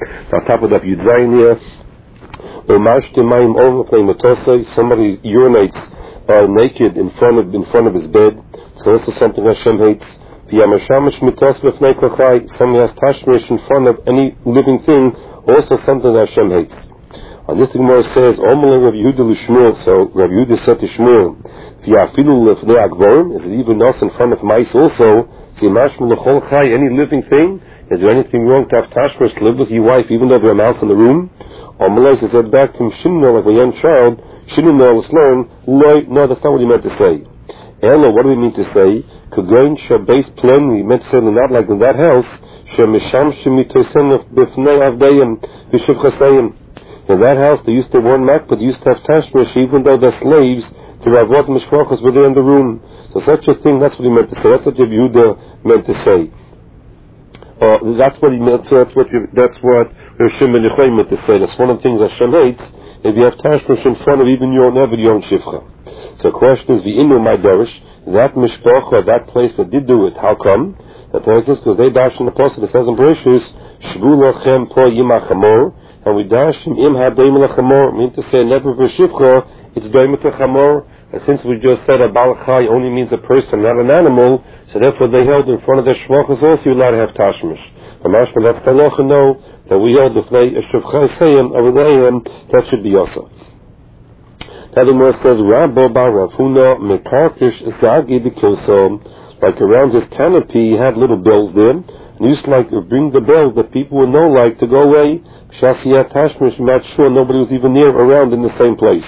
On top of that, Yudzayin here. Somebody urinates naked in front of his bed. So this is something Hashem hates. Somebody has tashmish in front of any living thing, also something that Hashem hates. And this Gemara says, so Rabbi Yehuda said to Shmuel, is it even us in front of mice also? Any living thing? Is there anything wrong to have tashmish to live with your wife even though there's a mouse in the room? Or Malaysia said back to him, like a young child, let's learn, no, that's not what he meant to say. Ella, what do we mean to say? Kagoin Shabbos Plen, we meant to say not like in that house, in that house they used to wear mak, but they used to have tashmish even though they're slaves to Ravot Mishpachos were there in the room. So such a thing, that's what he meant to say. That's what Rabbi Yehuda meant to say. That's what he meant. That's what Rav Shimon Yochai meant to say. That's one of the things Hashem hates. If you have tashmish in front of even your own shivcha. So the question is, v'inu my derish, that mishpacha, that place that did do it, how come? The point is because they dash in the post that says in Bereshis, shvu lochem po yimachamor, and we dash im hadeim lachamor, mean to say never v'shivcha, it's doim chamor. And since we just said a balachai only means a person, not an animal, so therefore they held in front of their shvachas also you're allowed to have tashmish. The mashma let Talocha know that we held if they shivcha sayim avadayim, that should be also. That the Gemara says, Rabbo bar Rav Huna mekarkish zagi b'kilso, like around his canopy he had little bells there, and he used to like bring the bells that people would know like to go away. Shasiyat tashmish, not sure nobody was even near around in the same place.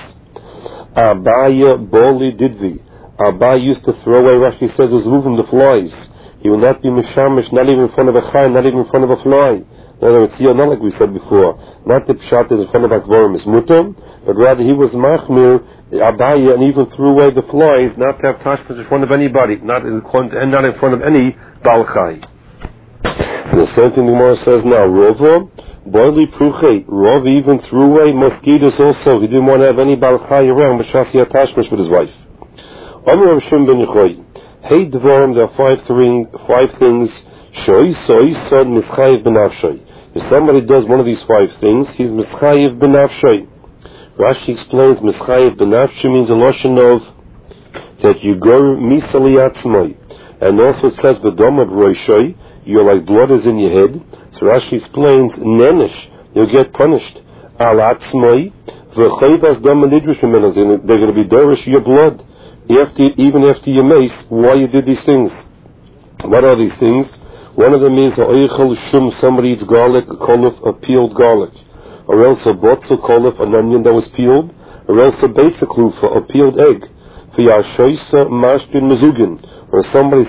Abaya boli didvi. Abaya used to throw away, Rashi says, was moving the flies. He will not be mishamish, not even in front of a chay, not even in front of a fly. In other words, not like we said before, not the pshat is in front of akvorim is mutam, but rather he was machmir, Abaya, and even threw away the flies, not to have tashmish in front of anybody, not in front of any balchai. And the same thing the Gemara says now, Rova, boili pruche, Rov even threw away mosquitoes also. He didn't want to have any balchai around, but Shasi attachments with his wife. Omer Rav Shimon ben Yochai, hey dvorim, there are five things, shoi, soi, son, mischayiv benafshay. If somebody does one of these five things, he's mischayiv benafshay. Rashi explains, mischayiv benafshay means a loshon of, that you go misali atzmai. And also it says, v'dom of roishay, you're like blood is in your head. So Rashi explains, nenish, you'll get punished. Al atzmai, v'chayvas dam nidrish minaz, they're going to be dorish your blood, even after your mace, why you did these things. What are these things? One of them is somebody eats garlic, a kolif, a peeled garlic, or else a botzel kolif, an onion that was peeled, or else a basic lufa, a peeled egg. V'yashoisa mashbin mezugin, or somebody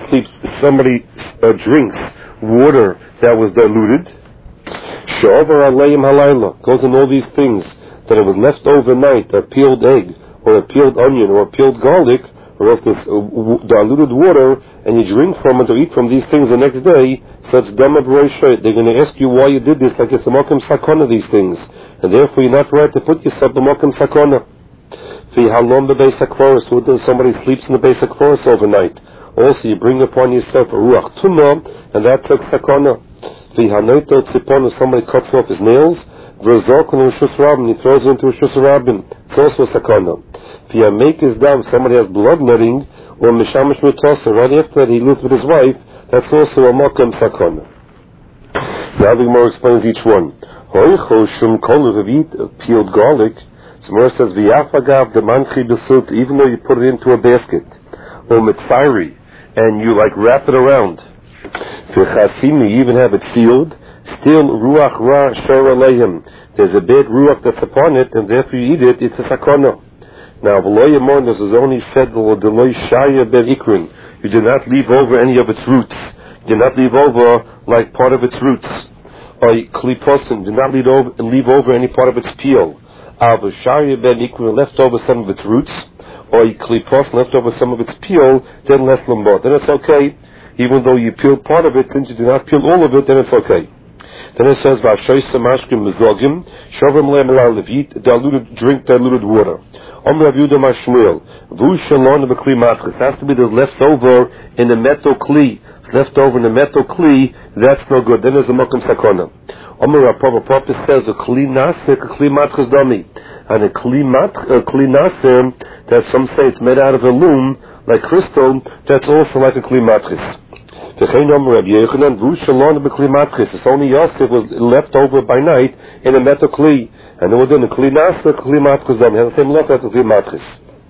drinks water that was diluted. Sha'over alayim halayla, goes in all these things, that it was left overnight, a peeled egg, or a peeled onion, or a peeled garlic, or else this diluted water, and you drink from it or eat from these things the next day, so it's dama b'roishay. They're going to ask you why you did this, like it's a mokum sakona, these things. And therefore you're not right to put yourself in mokum sakona. V'halom b'beis hakvoros, when somebody sleeps in the beis hakvoros overnight. Also you bring upon yourself a ruach tumah, and that took sakona. V'hanoito tzipon, somebody cuts off his nails, v'zokon u'shus rabin, he throws it into a shus rabin. It's also a sakona. If you make his dam, somebody has bloodletting, or mishamish mitosa, right after that he lives with his wife, that's also a makam sakona. Now the Gemara explains each one. Hoicho shum kol revit, peeled garlic. So Gemara says, v'yafagav the manchi b'sut, even though you put it into a basket, or mitzayri, and you like wrap it around. V'chasim, you even have it sealed. Still, ruach ra shor aleihem. There's a bad ruach that's upon it, and therefore you eat it, it's a sakona. Now, v'lo this is only said, you do not leave over any of its roots. You do not leave over, like, part of its roots. Or kliposin, do not leave over any part of its peel. Left over some of its roots. Or klipos, left over some of its peel, then less lumbar. Then it's okay. Even though you peel part of it, since you do not peel all of it, then it's okay. Then it says, drink diluted water. It has to be there's left over in a metal kli, left over in the metal kli, that's no good. Then there's a mokum sakona. Omer Papa says a kli nasir, a kli matchis dami, and a kli nasir that some say it's made out of a loom like crystal. That's also like a kli matchis. It's only Yosef was left over by night in a metal kli, and it was in a kli nasir, kli matchis dami. It has the same look as a kli matchis.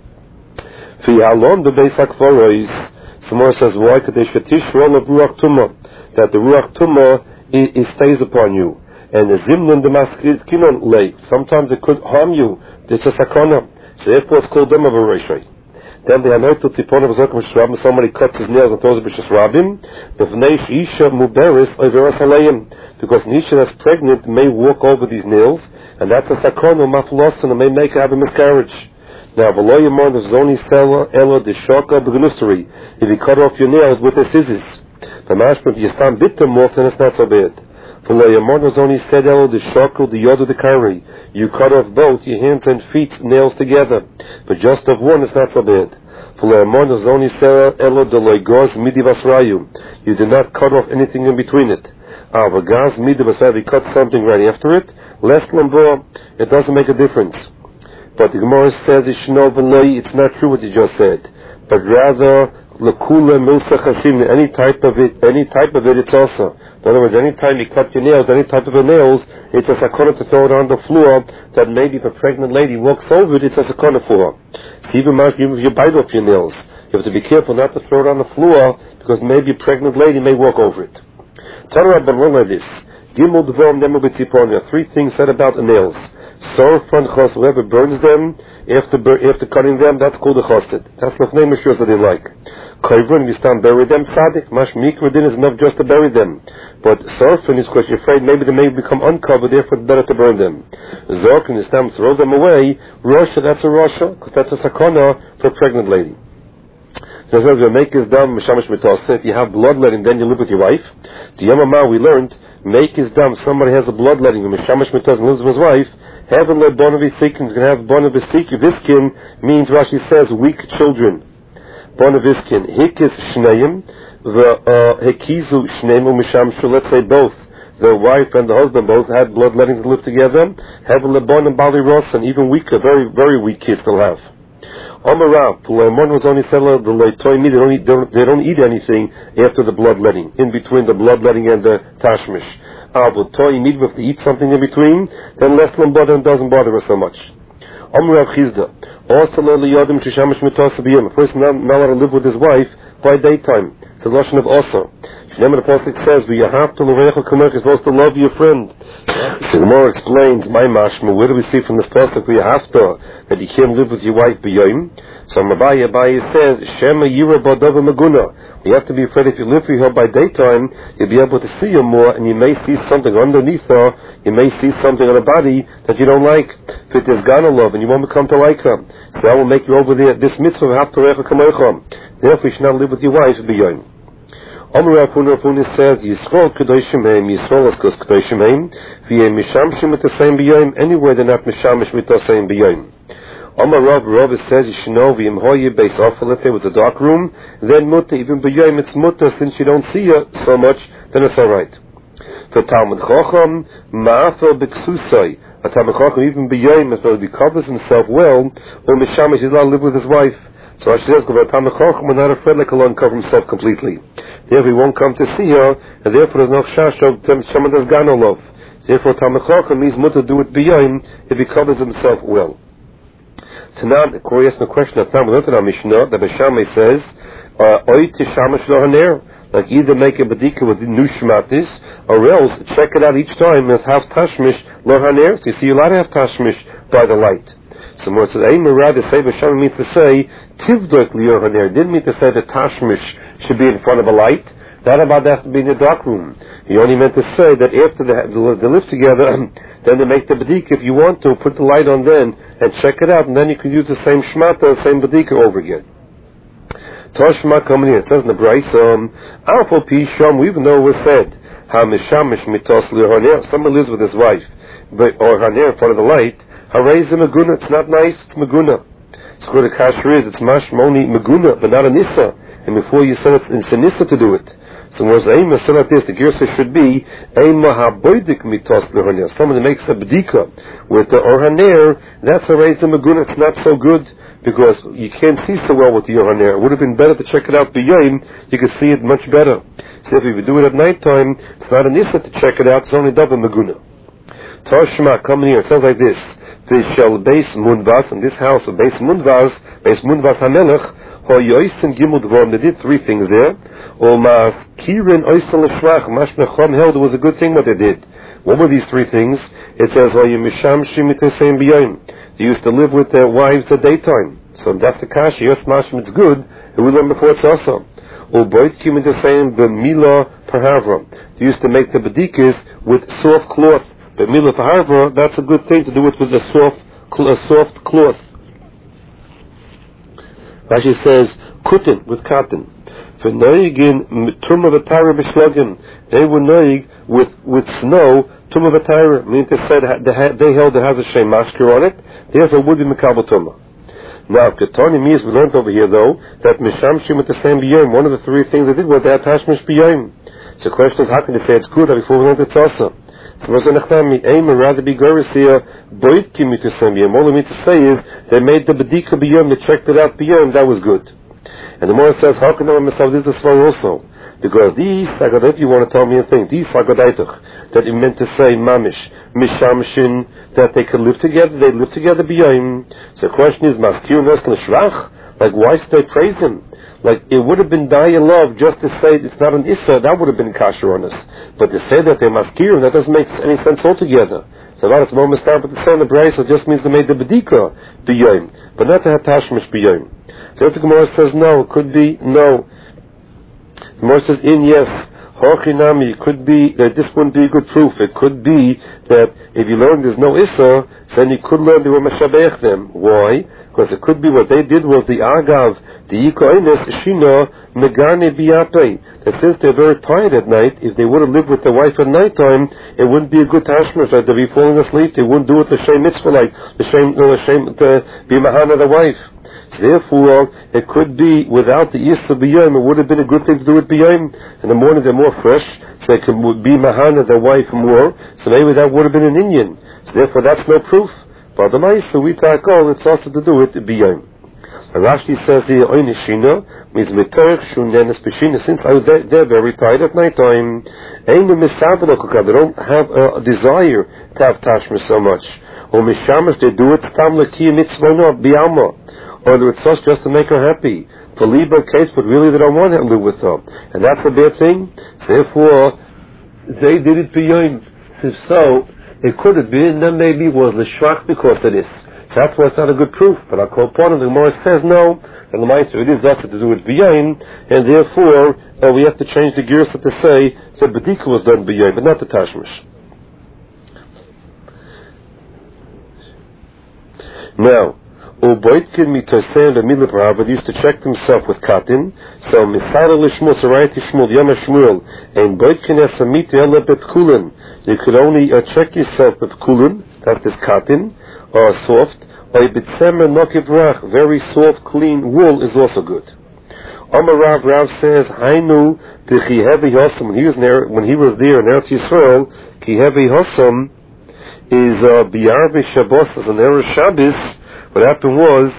Fi halon the beis hakvaros. Samar says, why could they shetish roll of ruach tumah, that the ruach tumah it stays upon you, and the zimnun the maskinon lay. Sometimes it could harm you. It's a sakona. So therefore it's called them of a reishay. Then the anointed tzipon of zakim shrabim. Somebody cuts his nails and throws it b'shas rabim. B'vnei isha muberis overas alayim, because an isha that's pregnant may walk over these nails, and that's a sakona maflosan, and may make her have a miscarriage. Now, below your mind, there's only seller, ella, the shoka, begnussery. If you cut off your nails with the scissors, the mashma, if you stand bit them off, then it's not so bad. Below your mind, there's only said ella, the shoka, the yoda, the kari. You cut off both your hands and feet nails together, but just of one, it's not so bad. Below your mind, there's only seller, ella, the loigos, midi vasrayu. You do not cut off anything in between it. Avagaz, midi vasrayu, you cut something right after it. Less lambo, it doesn't make a difference. But the Gemara says it's not true what you just said, but rather lekula milsa chasim, any type of it it's also. In other words, any time you cut your nails, any type of the nails, it's a sakona to throw it on the floor. That maybe if a pregnant lady walks over it, it's a sakona for her. So even if you bite off your nails, you have to be careful not to throw it on the floor, because maybe a pregnant lady may walk over it. This Gimel Dvorim Nemu B'Tziponia. Three things said about the nails. Sorfan chos, whoever burns them after cutting them, that's called a chosid. That's the name of that they like. Koivrin, we stand bury them, sadik. Mash mikradin is enough just to bury them. But sorfan is because you're afraid maybe they may become uncovered, therefore it's better to burn them. Zorkin is time throw them away. Rosha, that's a rosha, because that's a sakona for a pregnant lady. So as we make his dam mishamish mitasa. If you have bloodletting, then you live with your wife. The Yamama we learned, make his dam. Somebody has a bloodletting, mishamish mitasa, and lives with his wife. Heaven le bonaviskin is going to have bonaviskin means Rashi says weak children. Bonaviskin hikis shneim the hikizu shneim umishamshu. Let's say both the wife and the husband both had bloodlettings to live together. Heaven le bon and bali ross, and even weaker, very very weak kids they'll have. Omarav, Pulemon was only seller the loitoimi. They don't eat anything after the bloodletting, in between the bloodletting and the tashmish. If they eat something in between, then less than bother and doesn't bother us so much. Omrav Chizda, also a person not allowed to live with his wife by daytime. It's a lashon of also. The Pasuk says, "You have to you're supposed to love your friend." The Gemara explains, "My mashma, where do we see from this pasuk you have to that you can't live with your wife b'yoyim?" So Abaye says, "Shema yira b'adava maguna." You have to be afraid if you live with her by daytime, you'll be able to see her more, and you may see something underneath her. You may see something on her body that you don't like. If it is gana love, and you won't become to like her, so that will make you over there. This mitzvah have to recha kamoicham. Therefore, you should not live with your wife b'yoyim. Amar Rafuna says, Yisrael Kedoshim Heim, Yisrael is Kedoshim Heim, V'yeh Mishamshim with the same b'yoyim, anywhere they're not Mishamish with the same b'yoyim. Amar Rav says, Yishno V'yim Hoye Beis Ofel, let's say with the dark room, then Mutta, even b'yoyim it's Mutta, since you don't see her so much, then it's alright. For Talmud Chacham, Ma'afel B'Ksusai, a Talmud Chacham, even b'yoyim, as well as he covers himself well, or Mishamish, he's allowed to live with his wife. So Rashi says, we're not afraid like Allah uncover himself completely. Therefore, he won't come to see her, and therefore there's no chash of someone that's got no love. Therefore, Talmud Chacham means mutter do it b'yoyim if he covers himself well. Tanan, the Korah asked the question that Talmud learned in our Mishnah, that Beshamai says, Oy tishamash lo haner, like either make a badika with new shmatis, or else check it out each time as have tashmish lo haner. So you see, you're allowed to have tashmish by the light. So more it says, rather say Basham means to say Tivdok Lior Haner. Didn't mean to say that Tashmish should be in front of a light. That about has to be in the dark room. He only meant to say that after they live together, then they make the badika. If you want to, put the light on then and check it out, and then you can use the same shmata, the same badika over again. Toshma coming here. It says in the Braisa, Alpha Pisham, even though it was said, HaMishamish Mitos Lior Haner, someone lives with his wife, or Haner in front of the light, Harayz Maguna, it's not nice, it's Maguna. It's good a kasher is, it's mashmoni Maguna, but not a Nisa. and before you say it's a nissa to do it. So when it's so like this, the girsa should be haboidik mitos lehaner. Someone that makes a bdika with the orhaner, that's a reis maguna. It's not so good because you can't see so well with the orhaner. It would have been better to check it out b'yom. You could see it much better. So if you do it at nighttime, it's not an issa to check it out. It's only double maguna. Tashma, come here. It sounds like this. They shall base mundvas in this house of base mundvas hamelech. They did three things there. Kirin oisel l'shvach. Mashmechom held it was a good thing what they did. What were these three things? It says, they used to live with their wives at daytime. So that's the kashi. Yes, mashmech, it's good. And we learned before it's also. They used to make the bedikas with soft cloth. But mila paharva, that's a good thing to do it with a soft cloth. Rashi says, kutin, with cotton. For noigin, tumah v'tayra b'shlogim. They were noig with snow, tumah v'tayra. Meaning they said, they held it has a shem mashkir on it, therefore it would be mekabel tumah. Now, Ketani means we learned over here though, that mishamshim with the same b'yom, one of the three things they did was they had tashmish b'yom. So the question is, how can they say it's good before we learned it's also? So rather be goris here, boitkim to same b'yom. All I mean to say is, they made the b'dika b'yom, they checked it out b'yom, that was good. And the more says, how can I myself this is wrong also? Because these sagadait, you want to tell me a thing, these sagadaitach, that it meant to say mamish, mishamshin, that they could live together, they live together b'yom. So the question is, maskir nes l'shvach? Like, why should they praise him? Like, it would have been daya love just to say it's not an issa, that would have been kasher on us. But to say that they're maskir, that doesn't make any sense altogether. So that's one mistake, but to say in the brace, it just means they made the bedika b'yom, but not to have tashmish b'yom. So if the Gemara says no, it could be no. The Gemara says in yes. Hochinami, it could be that this wouldn't be a good proof. It could be that if you learn there's no issa, then you could learn they were meshabeich them. Why? Because it could be what they did was the agav, the yikoines, shina, megane biyape. That since they're very tired at night, if they would have lived with their wife at nighttime, it wouldn't be a good tashmish. Like they'd be falling asleep, they wouldn't do it the same mitzvah, like the same to be mahana the wife. So therefore, it could be without the Yisra b'yom, it would have been a good thing to do it b'yom. In the morning they're more fresh, so they could be mahana their wife more, so maybe that would have been an Indian. So therefore that's no proof. But the Ma'isa, we take all, it's also to do it b'yom. Rashi says here, Oinishina, means Metorich Shunenes Peshina, since they're very tired at night time, they don't have a desire to have tashmish so much. Or Mishamish, they do it, Stam L'Kiyah Mitzvah B'Alma. Or it's just to make her happy. For Liba case, but really they don't want to live with her. And that's a bad thing. Therefore, they did it b'yom. If so, it could have been, then maybe it was l'shvach because of this. So that's why it's not a good proof. But I'll call upon it. The Gemara says no. And the Ma'aser, it is also to do with b'yom. And therefore, we have to change the girsa to say that B'dika was done b'yom, but not the tashmish. Now, Uboitkin mitosen the milabrav used to check himself with cotton. So misara lishmul sarayati shmul yama shmuel and boitkin esamit yala betkulin. You could only check yourself with kulin, that's this cotton, or soft, or bitsemer nokivrach, very soft, clean wool is also good. Amar Rav says, Hainu the Kihevi Hossam, when he was there in Eretz Yisrael, Kihevi Hossam is Biyarvi Shabbos, as an Erev Shabbos. What happened was,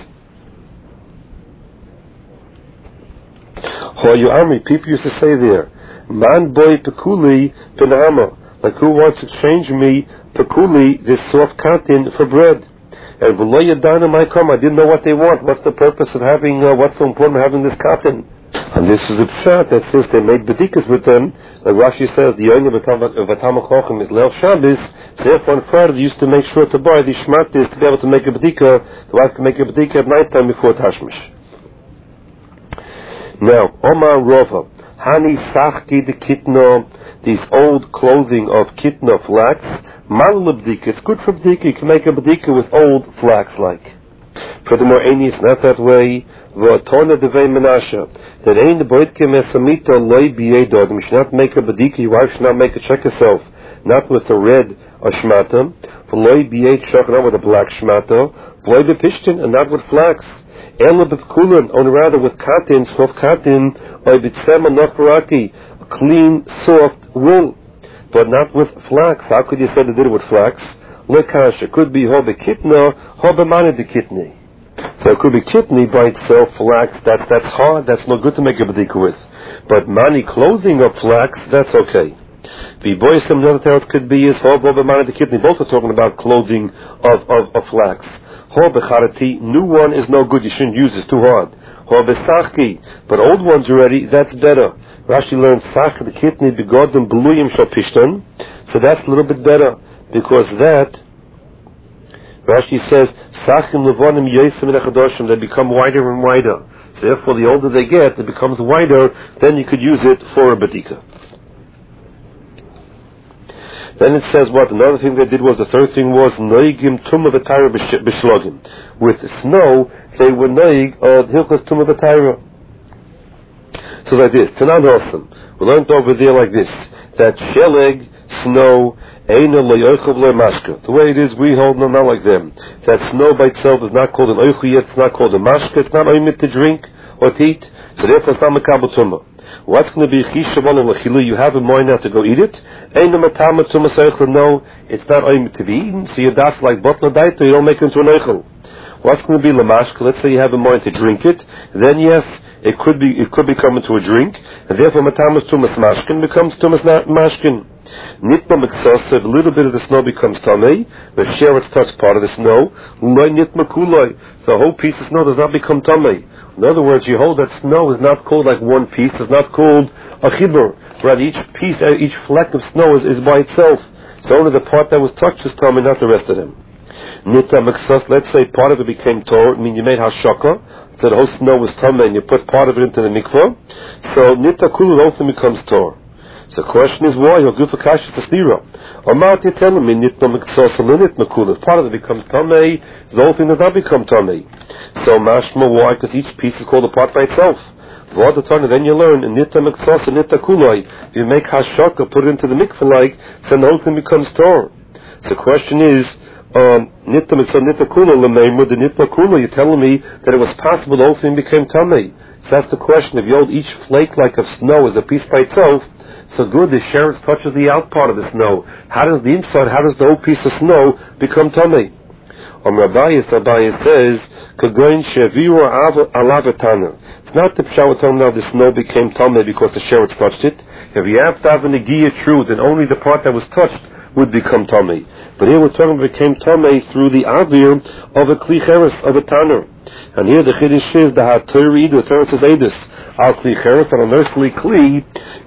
people used to say there, Man boy pekuli benama, like who wants to exchange me pekuli, this soft cotton, for bread? And v'lo yadana might come, I didn't know what they want. What's the purpose of having, what's so important of having this cotton? And this is a pshat that since they made bedikas with them, like Rashi says, the young of Vatamachochem is Leil Shabbos, so therefore on Friday they used to make sure to buy these shmatis to be able to make a bedika, the wife can make a bedika at night time before Tashmish. Now, Omar Rova, Hani Sachki de Kitno, these old clothing of Kitno flax, Malul bedika, it's good for bedika, you can make a bedika with old flax like. Furthermore, it's not that way. V'atona devei menashe. That ain't the boitke mesamita loy b'yedod. You should not make a bedika. Your wife should not make a check herself. Not with a red shmata. V'loy b'yed shach, not with a black shmata. V'loy b'pishtin, and not with flax. Ela b'pkulan, or rather with cotton, soft cotton, or b'tzema nafaraki, clean, soft wool, but not with flax. How could you say they did it with flax? Lekasha could be hobe kitna, hobe mani de kitni. So it could be kitni by itself, flax. That's hard. That's not good to make a bedika with. But mani clothing of flax, that's okay. The boys, some other tales could be is hobe mani de kitni. Both are talking about clothing of flax. Hobe charati, new one is no good. You shouldn't use it. It's too hard. Hobe sachki, but old ones already. That's better. Rashi learns sach the kitni begodim beluyim shal pishton. So that's a little bit better. Because that, Rashi says, Sachim levonim yosim nechadoshim, they become wider and wider. So therefore, the older they get, it becomes wider, then you could use it for a bedika. Then it says what? Another thing they did was, the third thing was, noigim tumah v'tayra b'shlogim. With snow, they were noig of hilchas tumah v'tayra. So like this, Tanan Hossam, we learned over there like this, that sheleg, snow, the way it is, we hold them not like them. That snow by itself is not called an oichu yet, it's not called a mashka, it's not oimit to drink or to eat, so therefore it's not mekabel tumah. What's going to be chishavon lechilu? You have a mind now to go eat it. No, it's not oimit to be eaten, so you das like botla daito, you don't make it into an oichel. What's going to be lamashka? Let's say you have a mind to drink it, then yes, it could become into a drink, and therefore matamas tumas mashkin becomes tumas mashkin. Nitma meksasev, a little bit of the snow becomes tamei. The sheretz touch part of the snow. Loy nitma kuloi, the whole piece of snow does not become tamei. In other words, you hold that snow is not called like one piece. It's not called a chibur. Right, each piece, each fleck of snow is by itself. So only the part that was touched is tamei, not the rest of them. Nitma meksas, let's say part of it became tor. I mean, you made hashaka, so the whole snow was tamei, and you put part of it into the mikvah. So nitma kuloi also becomes tor. So the question is why? He'll give a kasha to stira. Or Mount you tell me nitma meksos and nitma kula. Part of it becomes tamei, the whole thing does not become tamei. So mashma, why? Because each piece is called a part by itself. Then you learn nitma meksos and nitma kulai. If you make hashaka, put it into the mikvah like, then the whole thing becomes tor. So the question is, nitma meksos nitma kula lemeimu the nitma kula. You're telling me that it was possible the whole thing became tamei. So that's the question. If you hold each flake like of snow as a piece by itself, so good, the sheretz touches the out part of the snow. How does the inside, how does the whole piece of snow become tamei? Rabbi says, Kagoin sheviru alavatana. It's not the pshat we're talking now the snow became tamei because the sheretz touched it. If you have to have an negiah true, then only the part that was touched would become tamei. But here we're talking about became tamei through the avir of a kli cheres, of a tanner. And here the chiddush is the haturi, the Torah says edus al kli cheres, on an earthly kli,